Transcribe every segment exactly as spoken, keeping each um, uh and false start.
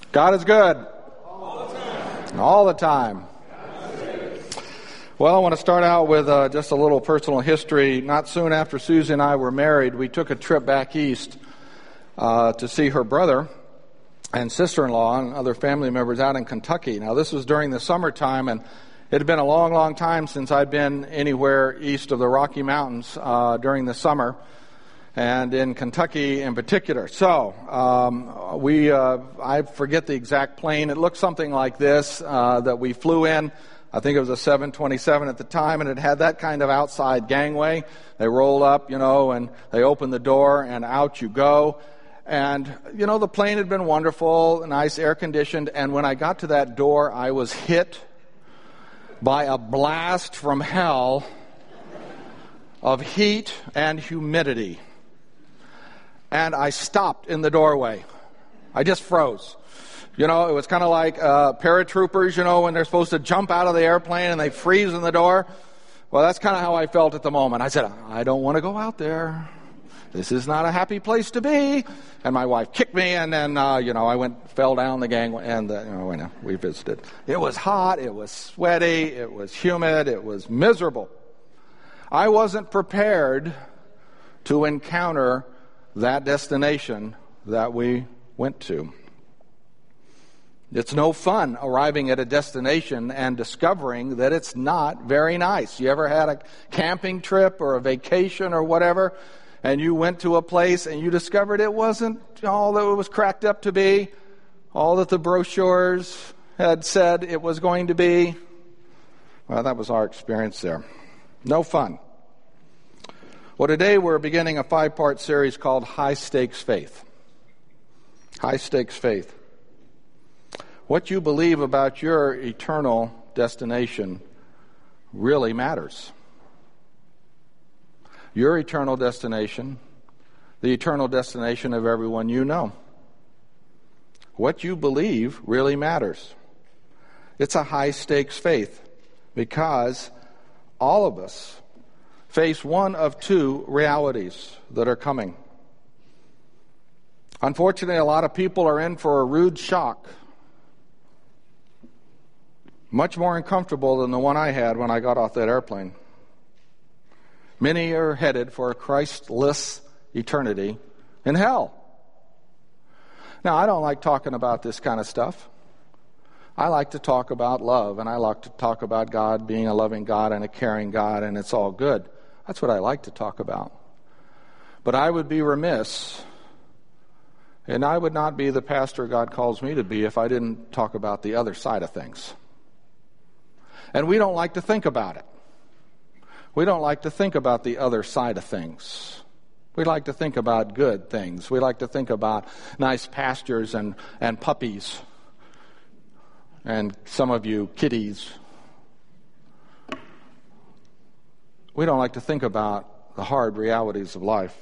God is good. All the time. All the time. Well, I want to start out with uh, just a little personal history. Not soon after Susie and I were married, we took a trip back east uh, to see her brother and sister-in-law and other family members out in Kentucky. Now, this was during the summertime, and it had been a long, long time since I'd been anywhere east of the Rocky Mountains uh, during the summer, and in Kentucky in particular. So, um, we, uh, I forget the exact plane. It looked something like this uh, that we flew in. I think it was a seven twenty-seven at the time, and it had that kind of outside gangway. They roll up, you know, and they open the door, and out you go. And, you know, the plane had been wonderful, nice air-conditioned, and when I got to that door, I was hit by a blast from hell of heat and humidity. And I stopped in the doorway. I just froze. You know, it was kind of like uh, paratroopers, you know, when they're supposed to jump out of the airplane and they freeze in the door. Well, that's kind of how I felt at the moment. I said, I don't want to go out there. This is not a happy place to be. And my wife kicked me, and then, uh, you know, I went, fell down the gangway, and, uh, you know, we, we visited. It was hot, it was sweaty, it was humid, it was miserable. I wasn't prepared to encounter that destination that we went to. It's no fun arriving at a destination and discovering that it's not very nice. You ever had a camping trip or a vacation or whatever, and you went to a place and you discovered it wasn't all that it was cracked up to be, all that the brochures had said it was going to be? Well, that was our experience there. No fun. Well, today we're beginning a five-part series called High Stakes Faith. High Stakes Faith. What you believe about your eternal destination really matters. Your eternal destination, the eternal destination of everyone you know. What you believe really matters. It's a high-stakes faith because all of us face one of two realities that are coming. Unfortunately, a lot of people are in for a rude shock. Much more uncomfortable than the one I had when I got off that airplane. Many are headed for a Christless eternity in hell. Now, I don't like talking about this kind of stuff. I like to talk about love, and I like to talk about God being a loving God and a caring God, and it's all good. That's what I like to talk about. But I would be remiss, and I would not be the pastor God calls me to be if I didn't talk about the other side of things. And we don't like to think about it. We don't like to think about the other side of things. We like to think about good things. We like to think about nice pastures and, and puppies. And some of you, kitties. We don't like to think about the hard realities of life.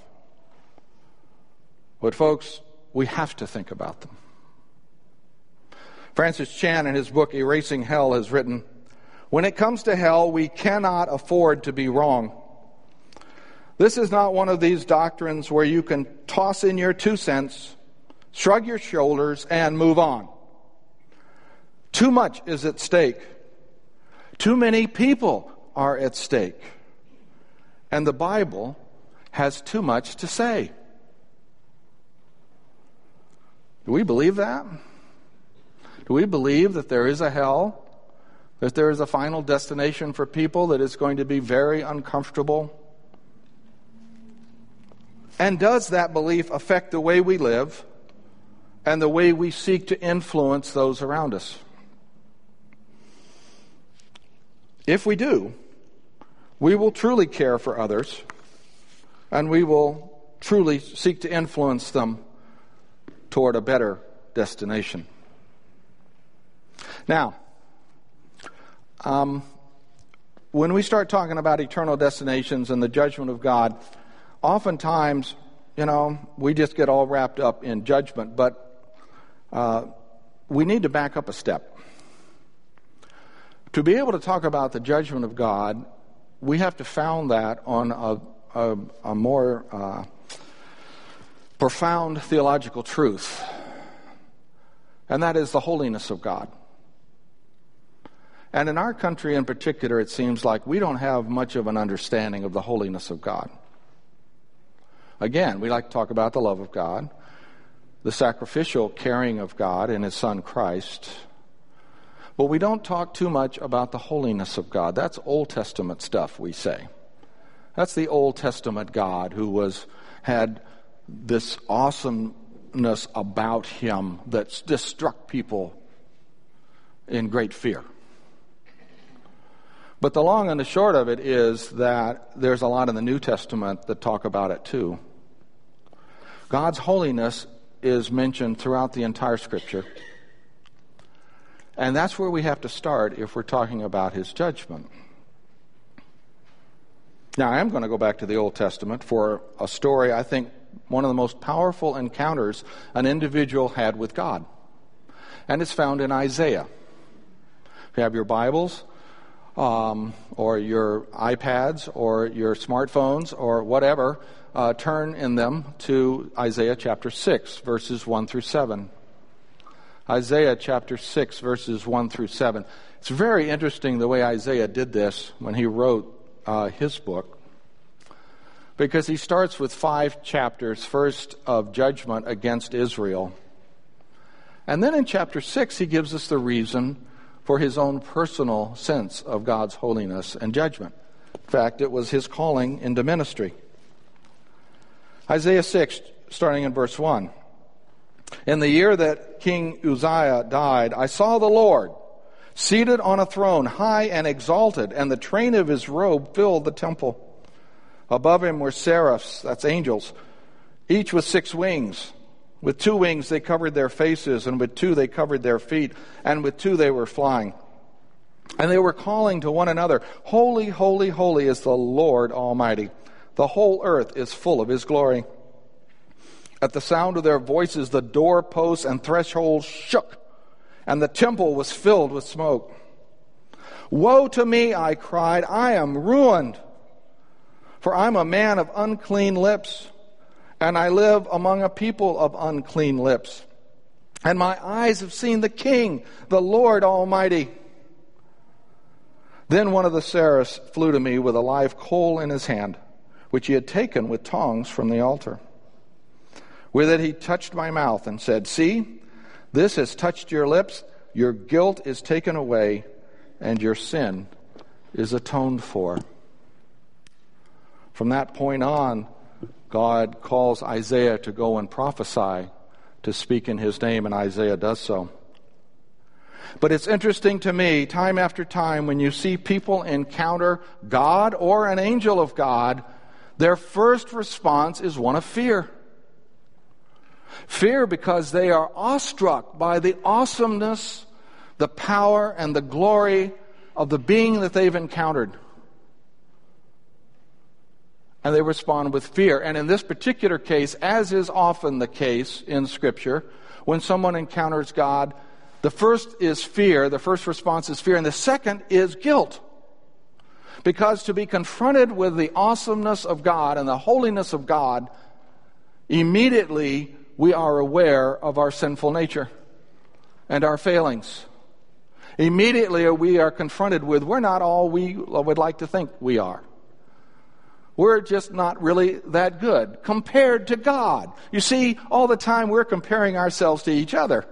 But folks, we have to think about them. Francis Chan, in his book Erasing Hell, has written, when it comes to hell, we cannot afford to be wrong. This is not one of these doctrines where you can toss in your two cents, shrug your shoulders, and move on. Too much is at stake. Too many people are at stake. And the Bible has too much to say. Do we believe that? Do we believe that there is a hell? That there is a final destination for people that is going to be very uncomfortable? And does that belief affect the way we live and the way we seek to influence those around us? If we do, we will truly care for others, and we will truly seek to influence them toward a better destination. Now, Um, when we start talking about eternal destinations and the judgment of God, oftentimes, you know, we just get all wrapped up in judgment, but uh, we need to back up a step. To be able to talk about the judgment of God, we have to found that on a, a, a more uh, profound theological truth. and that is the holiness of God. And in our country in particular, it seems like we don't have much of an understanding of the holiness of God. Again, we like to talk about the love of God, the sacrificial caring of God in His Son Christ, but we don't talk too much about the holiness of God. That's Old Testament stuff, we say. That's the Old Testament God who was had this awesomeness about Him that just struck people in great fear. But the long and the short of it is that there's a lot in the New Testament that talk about it too. God's holiness is mentioned throughout the entire Scripture. And that's where we have to start if we're talking about His judgment. Now, I am going to go back to the Old Testament for a story, I think, one of the most powerful encounters an individual had with God. And it's found in Isaiah. If you have your Bibles, um, or your iPads, or your smartphones, or whatever, uh, turn in them to Isaiah chapter six, verses one through seven. Isaiah chapter six, verses one through seven. It's very interesting the way Isaiah did this when he wrote uh, his book, because he starts with five chapters, first of judgment against Israel. And then in chapter six, he gives us the reason for his own personal sense of God's holiness and judgment. In fact, it was his calling into ministry. Isaiah six, starting in verse one. In the year that King Uzziah died, I saw the Lord seated on a throne, high and exalted, and the train of his robe filled the temple. Above him were seraphs, that's angels, each with six wings. With two wings they covered their faces, and with two they covered their feet, and with two they were flying. And they were calling to one another, Holy, holy, holy is the Lord Almighty. The whole earth is full of His glory. At the sound of their voices, the doorposts and thresholds shook, and the temple was filled with smoke. Woe to me, I cried, I am ruined, for I'm a man of unclean lips, and I live among a people of unclean lips. And my eyes have seen the King, the Lord Almighty. Then one of the seraphs flew to me with a live coal in his hand, which he had taken with tongs from the altar. With it he touched my mouth and said, See, this has touched your lips, your guilt is taken away, and your sin is atoned for. From that point on, God calls Isaiah to go and prophesy, to speak in His name, and Isaiah does so. But it's interesting to me, time after time, when you see people encounter God or an angel of God, their first response is one of fear. Fear because they are awestruck by the awesomeness, the power, and the glory of the being that they've encountered. And they respond with fear. And in this particular case, as is often the case in Scripture, when someone encounters God, the first is fear, the first response is fear, and the second is guilt. Because to be confronted with the awesomeness of God and the holiness of God, immediately we are aware of our sinful nature and our failings. Immediately we are confronted with, we're not all we would like to think we are. We're just not really that good compared to God. You see, all the time we're comparing ourselves to each other.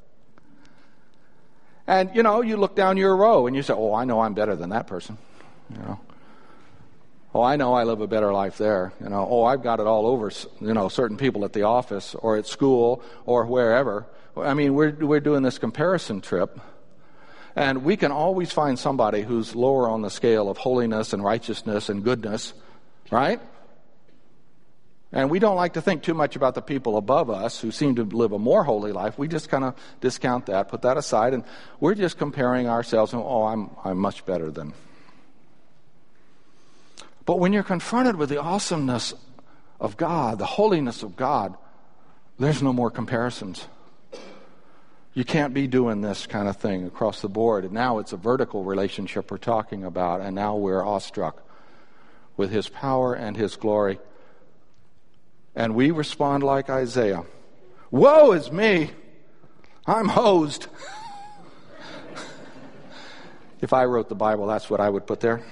And, you know, you look down your row and you say, oh, I know I'm better than that person. You know, oh, I know I live a better life there. You know, oh, I've got it all over, you know, certain people at the office or at school or wherever. I mean, we're we're doing this comparison trip. And we can always find somebody who's lower on the scale of holiness and righteousness and goodness. Right? And we don't like to think too much about the people above us who seem to live a more holy life. We just kind of discount that, put that aside, and we're just comparing ourselves and, oh, I'm I'm much better than. But when you're confronted with the awesomeness of God, the holiness of God, there's no more comparisons. You can't be doing this kind of thing across the board. And now it's a vertical relationship we're talking about, and now we're awestruck with His power and His glory. And we respond like Isaiah. Woe is me! I'm hosed. If I wrote the Bible, that's what I would put there.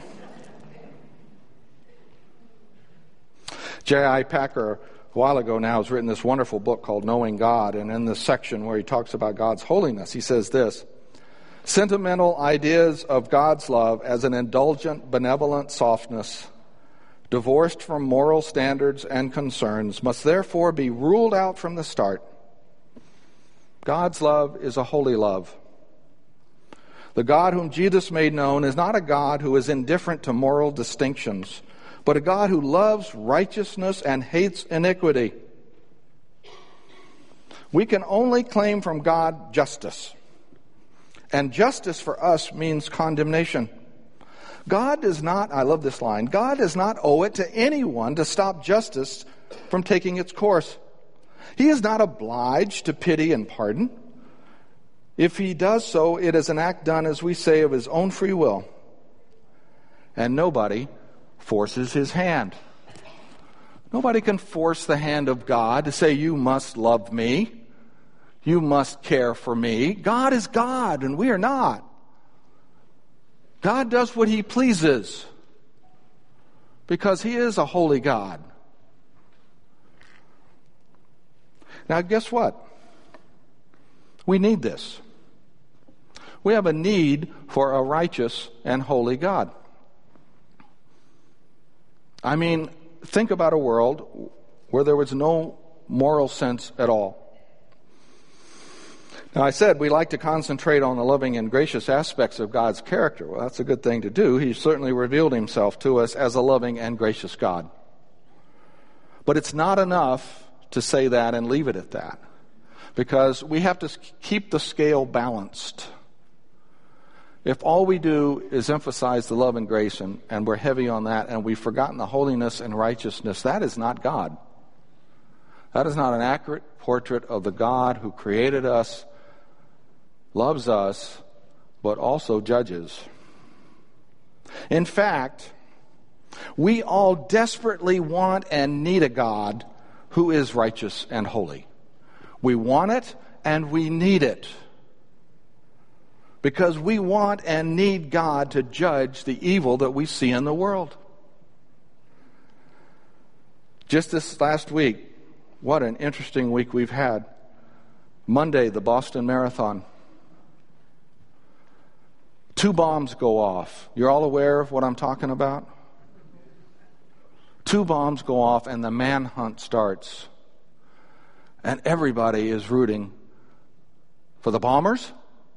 J I Packer, a while ago now, has written this wonderful book called Knowing God, and in this section where he talks about God's holiness, he says this: sentimental ideas of God's love as an indulgent, benevolent softness, divorced from moral standards and concerns, must therefore be ruled out from the start. God's love is a holy love. The God whom Jesus made known is not a God who is indifferent to moral distinctions, but a God who loves righteousness and hates iniquity. We can only claim from God justice. And justice for us means condemnation. God does not, I love this line, God does not owe it to anyone to stop justice from taking its course. He is not obliged to pity and pardon. If he does so, it is an act done, as we say, of his own free will. And nobody forces his hand. Nobody can force the hand of God to say, you must love me. You must care for me. God is God, and we are not. God does what he pleases because he is a holy God. Now, guess what? We need this. We have a need for a righteous and holy God. I mean, think about a world where there was no moral sense at all. Now, I said we like to concentrate on the loving and gracious aspects of God's character. Well, that's a good thing to do. He certainly revealed himself to us as a loving and gracious God. But it's not enough to say that and leave it at that, because we have to keep the scale balanced. If all we do is emphasize the love and grace, and, and we're heavy on that, and we've forgotten the holiness and righteousness, that is not God. That is not an accurate portrait of the God who created us, loves us, but also judges. In fact, we all desperately want and need a God who is righteous and holy. We want it and we need it, because we want and need God to judge the evil that we see in the world. Just this last week, what an interesting week we've had. Monday, the Boston Marathon. Two bombs go off. You're all aware of what I'm talking about? Two bombs go off and the manhunt starts. And everybody is rooting for the bombers.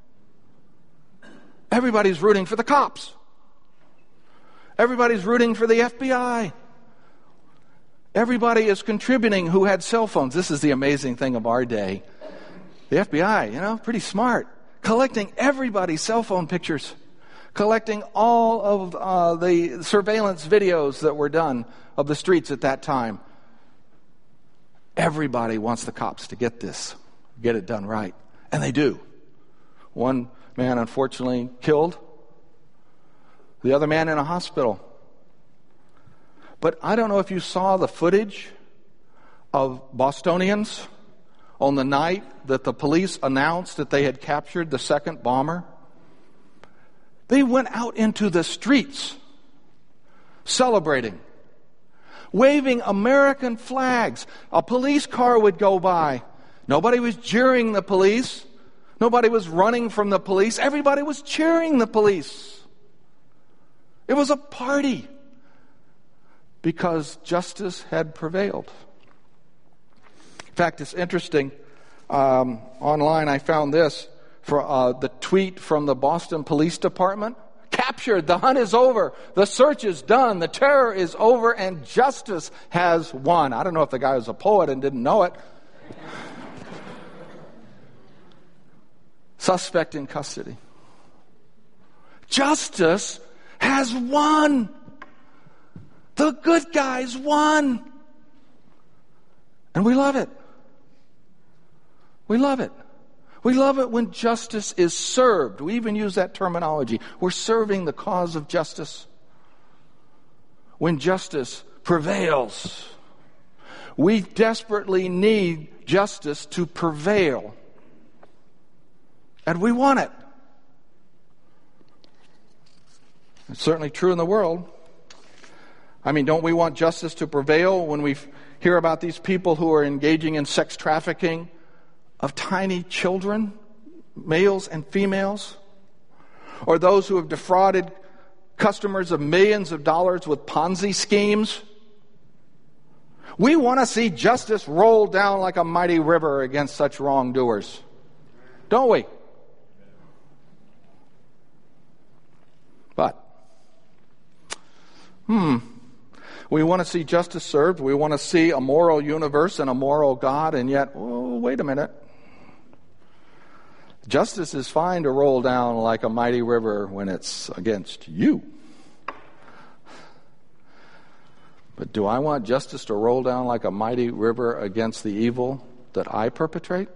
Everybody's rooting for the cops. Everybody's rooting for the F B I. Everybody is contributing who had cell phones. This is the amazing thing of our day. The F B I, you know, pretty smart. Collecting everybody's cell phone pictures. Collecting all of uh, the surveillance videos that were done of the streets at that time. Everybody wants the cops to get this, get it done right. And they do. One man, unfortunately, killed. The other man in a hospital. But I don't know if you saw the footage of Bostonians on the night that the police announced that they had captured the second bomber. They went out into the streets celebrating, waving American flags. A police car would go by. Nobody was jeering the police. Nobody was running from the police. Everybody was cheering the police. It was a party because justice had prevailed. In fact, it's interesting. Um, online, I found this for uh, the tweet from the Boston Police Department. Captured. The hunt is over. The search is done. The terror is over, and justice has won. I don't know if the guy was a poet and didn't know it. Suspect in custody. Justice has won. The good guys won. And we love it. We love it. We love it when justice is served. We even use that terminology. We're serving the cause of justice. When justice prevails. We desperately need justice to prevail. And we want it. It's certainly true in the world. I mean, don't we want justice to prevail when we hear about these people who are engaging in sex trafficking of tiny children, males and females? Or those who have defrauded customers of millions of dollars with Ponzi schemes? We want to see justice roll down like a mighty river against such wrongdoers. Don't we? But, hmm, we want to see justice served. We want to see a moral universe and a moral God, and yet, oh, wait a minute. Justice is fine to roll down like a mighty river when it's against you. But do I want justice to roll down like a mighty river against the evil that I perpetrate?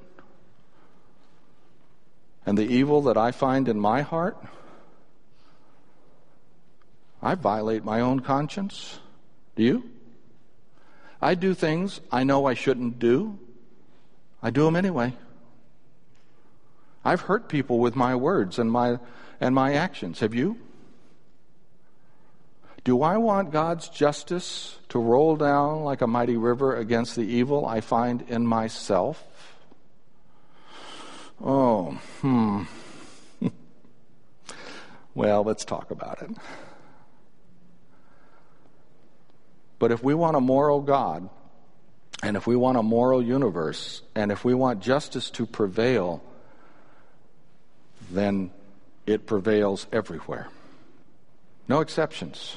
And the evil that I find in my heart? I violate my own conscience. Do you? I do things I know I shouldn't do. I do them anyway. I've hurt people with my words and my and my actions. Have you? Do I want God's justice to roll down like a mighty river against the evil I find in myself? Oh, hmm. Well, let's talk about it. But if we want a moral God, and if we want a moral universe, and if we want justice to prevail, then it prevails everywhere. No exceptions.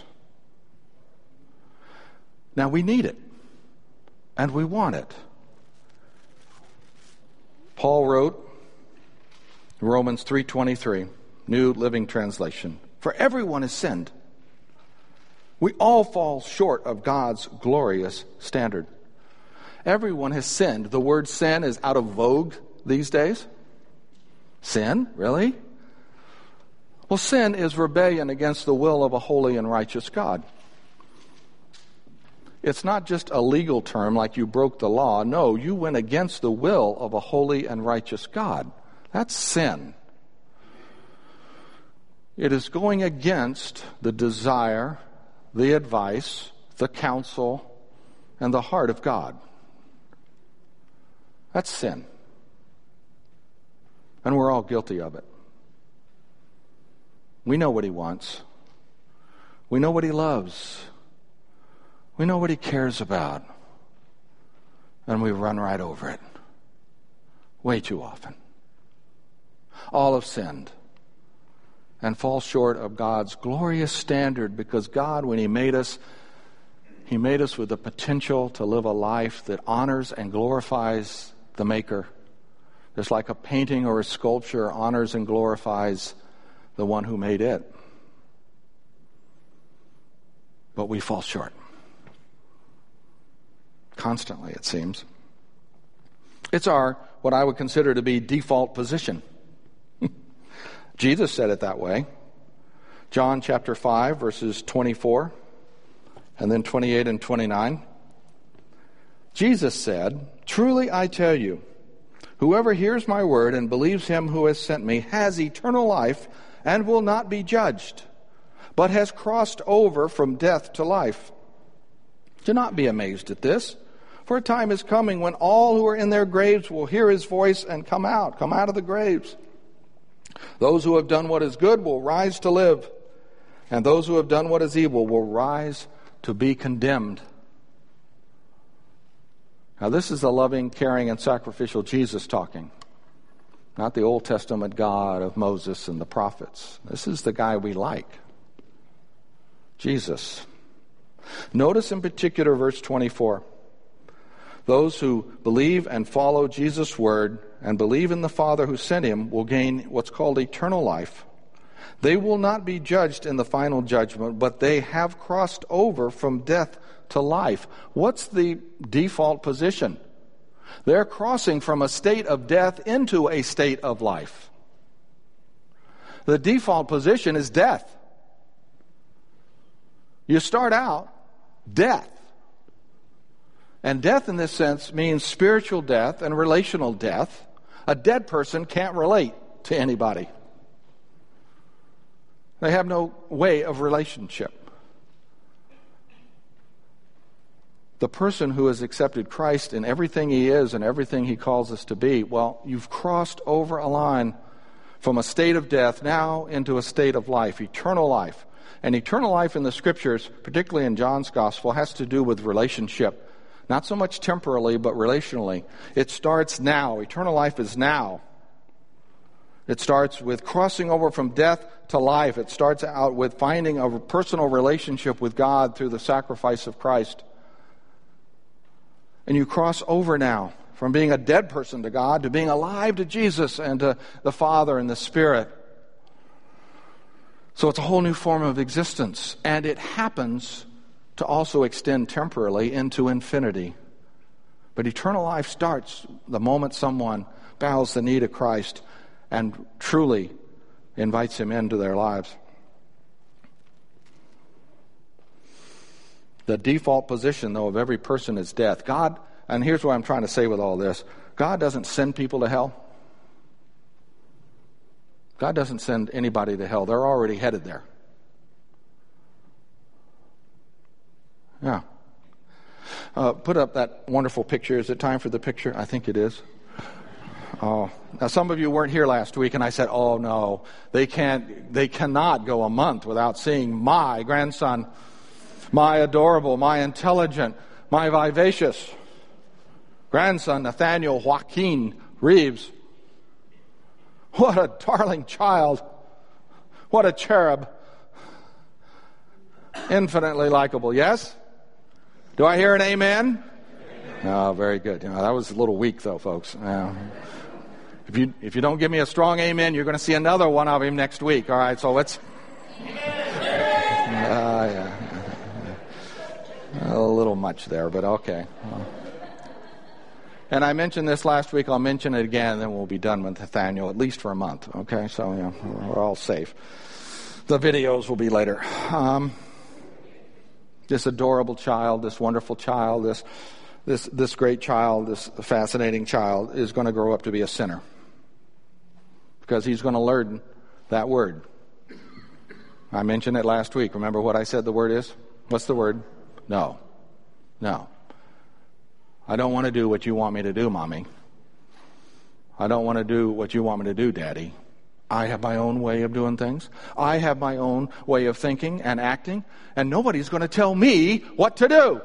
Now, we need it, and we want it. Paul wrote, Romans three twenty-three, New Living Translation, "For everyone has sinned. We all fall short of God's glorious standard." Everyone has sinned. The word sin is out of vogue these days. Sin? Really? Well, sin is rebellion against the will of a holy and righteous God. It's not just a legal term like you broke the law. No, you went against the will of a holy and righteous God. That's sin. It is going against the desire, the advice, the counsel, and the heart of God. That's sin. And we're all guilty of it. We know what He wants. We know what He loves. We know what He cares about. And we run right over it. Way too often. All have sinned and fall short of God's glorious standard, because God, when He made us, He made us with the potential to live a life that honors and glorifies the Maker. Just like a painting or a sculpture honors and glorifies the one who made it. But we fall short. Constantly, it seems. It's our, what I would consider to be, default position. Jesus said it that way. John chapter five, verses twenty-four, and then twenty-eight and twenty-nine. Jesus said, "Truly I tell you, whoever hears my word and believes Him who has sent me has eternal life and will not be judged, but has crossed over from death to life. Do not be amazed at this, for a time is coming when all who are in their graves will hear His voice and come out, come out of the graves. Those who have done what is good will rise to live, and those who have done what is evil will rise to be condemned." Now, this is the loving, caring, and sacrificial Jesus talking, not the Old Testament God of Moses and the prophets. This is the guy we like, Jesus. Notice in particular verse twenty-four. Those who believe and follow Jesus' word and believe in the Father who sent Him will gain what's called eternal life. They will not be judged in the final judgment, but they have crossed over from death to life. What's the default position? They're crossing from a state of death into a state of life. The default position is death. You start out death. And death in this sense means spiritual death and relational death. A dead person can't relate to anybody. They have no way of relationship. The person who has accepted Christ in everything he is and everything he calls us to be, well, you've crossed over a line from a state of death now into a state of life, eternal life. And eternal life in the Scriptures, particularly in John's Gospel, has to do with relationship. Not so much temporally, but relationally. It starts now. Eternal life is now. It starts with crossing over from death to life. It starts out with finding a personal relationship with God through the sacrifice of Christ. And you cross over now from being a dead person to God to being alive to Jesus and to the Father and the Spirit. So it's a whole new form of existence. And it happens to also extend temporally into infinity. But eternal life starts the moment someone bows the knee to Christ and truly invites him into their lives. The default position, though, of every person is death. God, and here's what I'm trying to say with all this, God doesn't send people to hell. God doesn't send anybody to hell. They're already headed there. Yeah. Uh, put up that wonderful picture. Is it time for the picture? I think it is. Oh, now some of you weren't here last week, and I said, "Oh no, they can't. They cannot go a month without seeing my grandson, my adorable, my intelligent, my vivacious grandson, Nathaniel Joaquin Reeves. What a darling child! What a cherub! Infinitely likable. Yes." Do I hear an amen? Oh, very good. You know, that was a little weak, though, folks. Uh, if you if you don't give me a strong amen, you're going to see another one of him next week. All right, so let's. Uh, yeah. A little much there, but okay. Well. And I mentioned this last week. I'll mention it again, and then we'll be done with Nathaniel, at least for a month. Okay, so yeah, we're all safe. The videos will be later. Um, This adorable child, this wonderful child, this this this great child, this fascinating child is going to grow up to be a sinner. Because he's going to learn that word. I mentioned it last week. Remember what I said the word is? What's the word? No. No. I don't want to do what you want me to do, Mommy. I don't want to do what you want me to do, Daddy. I have my own way of doing things. I have my own way of thinking and acting, and nobody's going to tell me what to do.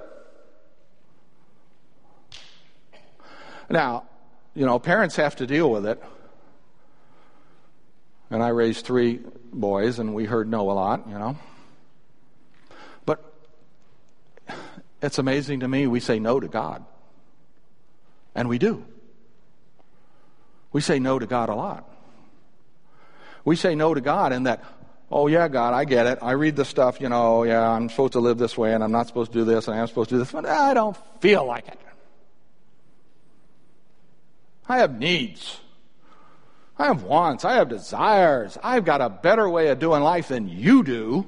Now, you know, parents have to deal with it. And I raised three boys, and we heard no a lot, you know. But it's amazing to me, we say no to God. And we do. We say no to God a lot. We say no to God in that, oh yeah, God, I get it. I read the stuff, you know, yeah, I'm supposed to live this way and I'm not supposed to do this and I'm supposed to do this, but I don't feel like it. I have needs. I have wants. I have desires. I've got a better way of doing life than you do.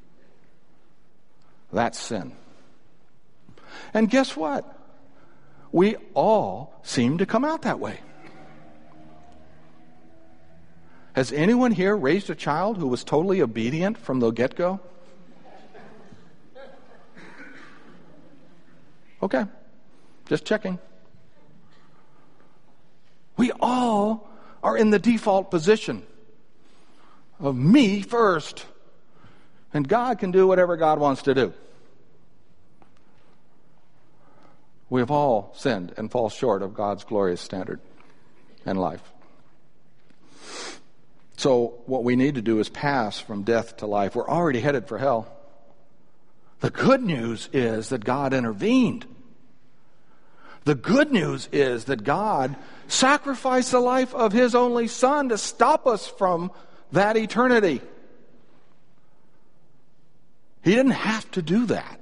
That's sin. And guess what? We all seem to come out that way. Has anyone here raised a child who was totally obedient from the get-go? Okay, just checking. We all are in the default position of me first, and God can do whatever God wants to do. We have all sinned and fall short of God's glorious standard in life. So what we need to do is pass from death to life. We're already headed for hell. The good news is that God intervened. The good news is that God sacrificed the life of His only Son to stop us from that eternity. He didn't have to do that.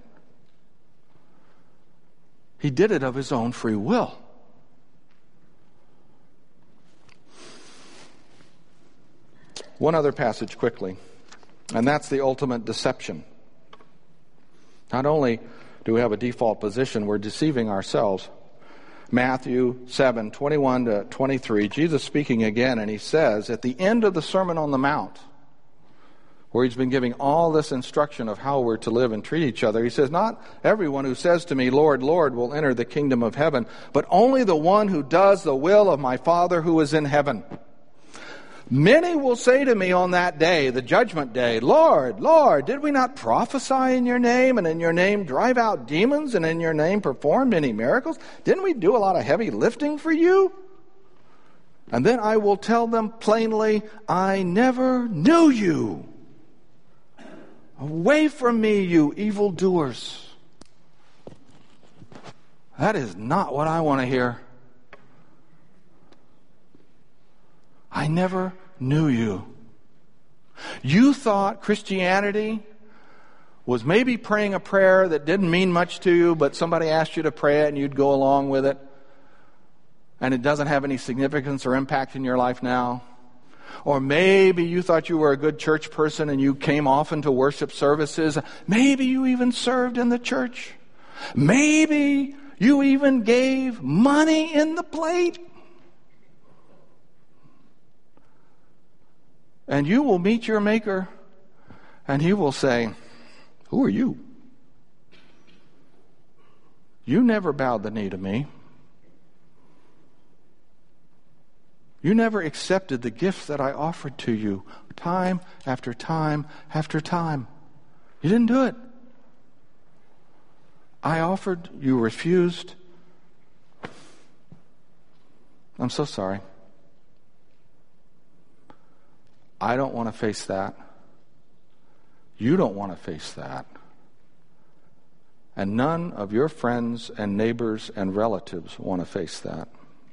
He did it of His own free will. One other passage quickly, and that's the ultimate deception. Not only do we have a default position, we're deceiving ourselves. Matthew seven, twenty-one to twenty-three, Jesus speaking again, and he says, at the end of the Sermon on the Mount, where he's been giving all this instruction of how we're to live and treat each other, he says, not everyone who says to me, Lord, Lord, will enter the kingdom of heaven, but only the one who does the will of my Father who is in heaven. Many will say to me on that day, the judgment day, Lord, Lord, did we not prophesy in your name, and in your name drive out demons, and in your name perform many miracles? Didn't we do a lot of heavy lifting for you? And then I will tell them plainly, I never knew you. Away from me, you evildoers. That is not what I want to hear. I never knew you. You thought Christianity was maybe praying a prayer that didn't mean much to you, but somebody asked you to pray it and you'd go along with it, and it doesn't have any significance or impact in your life now. Or maybe you thought you were a good church person and you came often to worship services. Maybe you even served in the church. Maybe you even gave money in the plate. And you will meet your Maker, and He will say, who are you? You never bowed the knee to me. You never accepted the gifts that I offered to you time after time after time. You didn't do it. I offered, you refused. I'm so sorry. I don't want to face that. You don't want to face that. And none of your friends and neighbors and relatives want to face that.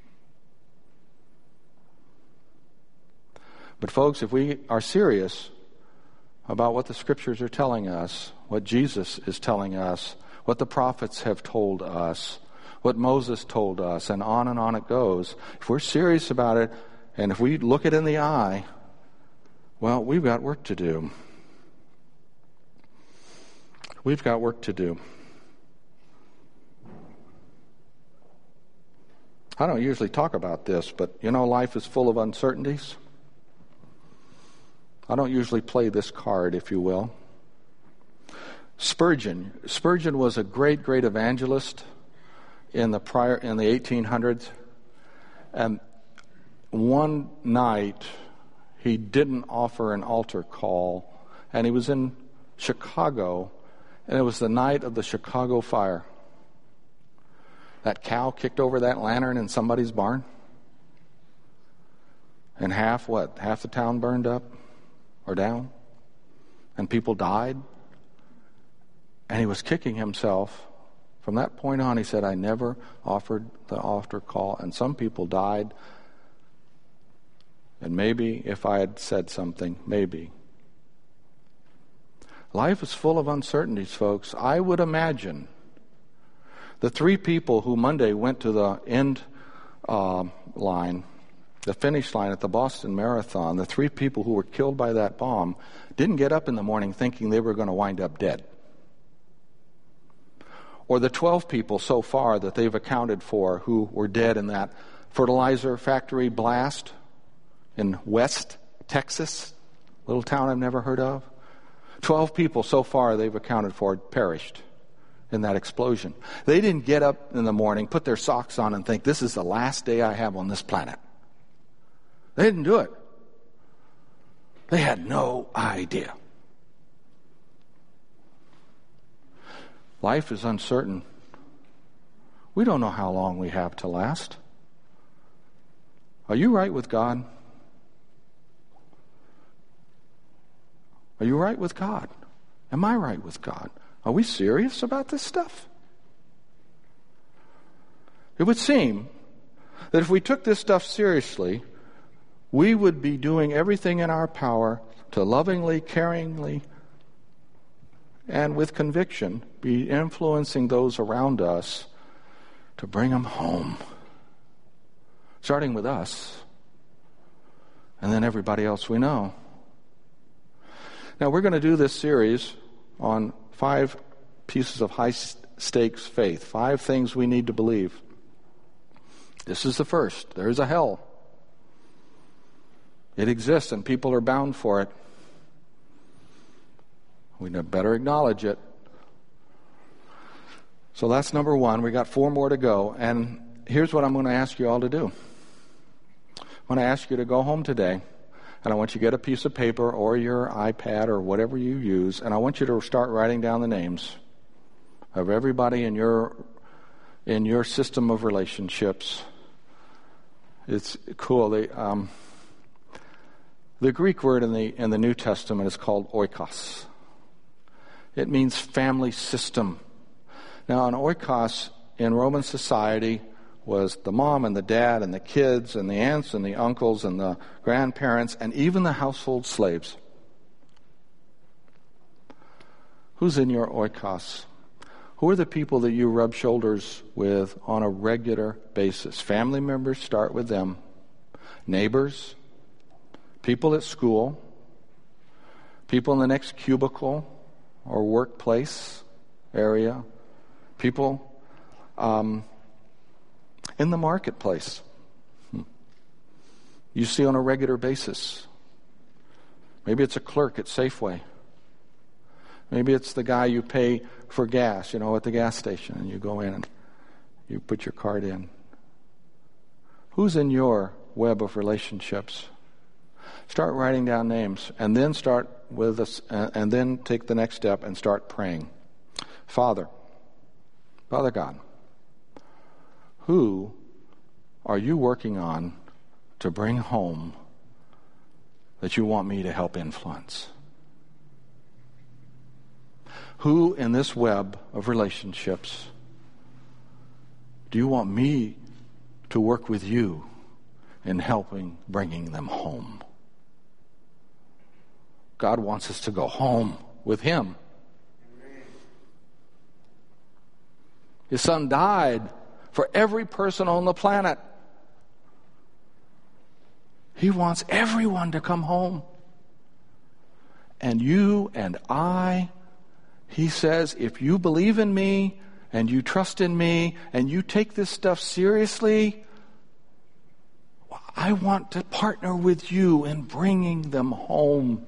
But folks, if we are serious about what the Scriptures are telling us, what Jesus is telling us, what the prophets have told us, what Moses told us, and on and on it goes, if we're serious about it, and if we look it in the eye, well, we've got work to do. We've got work to do. I don't usually talk about this, but you know, life is full of uncertainties. I don't usually play this card, if you will. Spurgeon. Spurgeon was a great, great evangelist in the prior in the eighteen hundreds. And one night, he didn't offer an altar call, and he was in Chicago, and it was the night of the Chicago fire. That cow kicked over that lantern in somebody's barn, and half what? Half the town burned up or down, and people died. And he was kicking himself. From that point on, he said, I never offered the altar call, and some people died. And maybe if I had said something, maybe. Life is full of uncertainties, folks. I would imagine the three people who Monday went to the end uh, line, the finish line at the Boston Marathon, the three people who were killed by that bomb, didn't get up in the morning thinking they were going to wind up dead. Or the twelve people so far that they've accounted for who were dead in that fertilizer factory blast in West Texas, little town I've never heard of. Twelve people so far they've accounted for perished in that explosion. They didn't get up in the morning, put their socks on, and think, this is the last day I have on this planet. They didn't do it. They had no idea. Life is uncertain. We don't know how long we have to last. Are you right with God? Are you right with God? Am I right with God? Are we serious about this stuff? It would seem that if we took this stuff seriously, we would be doing everything in our power to lovingly, caringly, and with conviction be influencing those around us to bring them home. Starting with us, and then everybody else we know. Now, we're going to do this series on five pieces of high stakes faith, five things we need to believe. This is the first. There is a hell. It exists and people are bound for it. We better acknowledge it. So that's number one. We got four more to go. And here's what I'm going to ask you all to do. I'm going to ask you to go home today, and I want you to get a piece of paper or your iPad or whatever you use, and I want you to start writing down the names of everybody in your in your system of relationships. It's cool. They, um, the Greek word in the in the New Testament is called oikos. It means family system. Now, an oikos in Roman society was the mom and the dad and the kids and the aunts and the uncles and the grandparents and even the household slaves. Who's in your oikos? Who are the people that you rub shoulders with on a regular basis? Family members, start with them. Neighbors, people at school, people in the next cubicle or workplace area, people um, in the marketplace you see on a regular basis. Maybe it's a clerk at Safeway. Maybe it's the guy you pay for gas, you know, at the gas station, and you go in and you put your card in. Who's in your web of relationships? Start writing down names, and then start with us, and then take the next step and start praying. Father, Father God, who are you working on to bring home that you want me to help influence? Who in this web of relationships do you want me to work with you in helping bringing them home? God wants us to go home with Him. His Son died for every person on the planet. He wants everyone to come home. And you and I, He says, if you believe in me and you trust in me and you take this stuff seriously, I want to partner with you in bringing them home.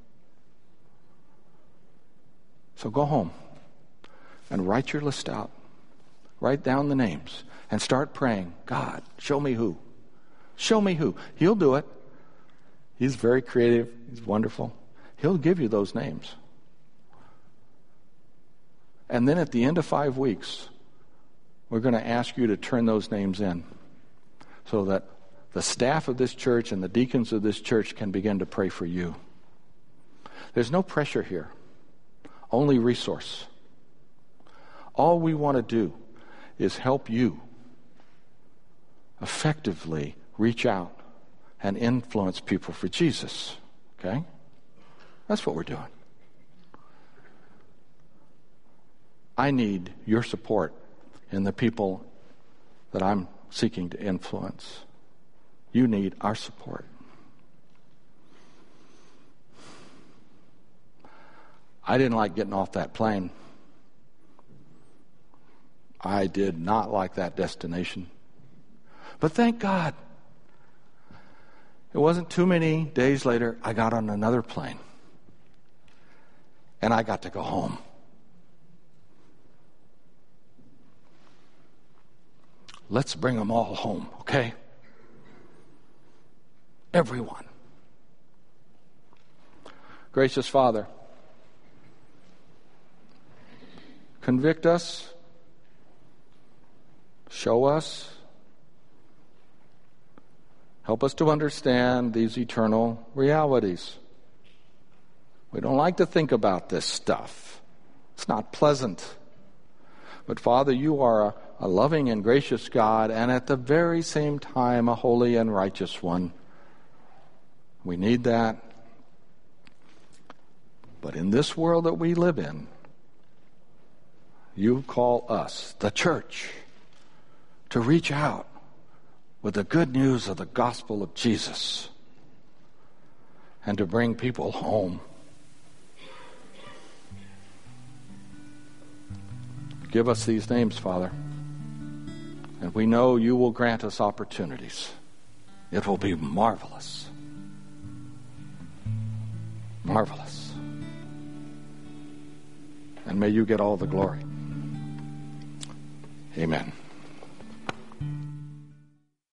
So go home and write your list out. Write down the names and start praying. God, show me who. Show me who. He'll do it. He's very creative. He's wonderful. He'll give you those names. And then at the end of five weeks, we're going to ask you to turn those names in so that the staff of this church and the deacons of this church can begin to pray for you. There's no pressure here, only resource. All we want to do is help you effectively reach out and influence people for Jesus. Okay? That's what we're doing. I need your support in the people that I'm seeking to influence. You need our support. I didn't like getting off that plane. I did not like that destination. But thank God, it wasn't too many days later, I got on another plane. And I got to go home. Let's bring them all home, okay? Everyone. Gracious Father, convict us, show us, help us to understand these eternal realities. We don't like to think about this stuff. It's not pleasant. But Father, you are a, a loving and gracious God, and at the very same time, a holy and righteous one. We need that. But in this world that we live in, you call us, the church, to reach out with the good news of the gospel of Jesus and to bring people home. Give us these names, Father, And we know you will grant us opportunities. It will be marvelous. Marvelous. And may you get all the glory. Amen.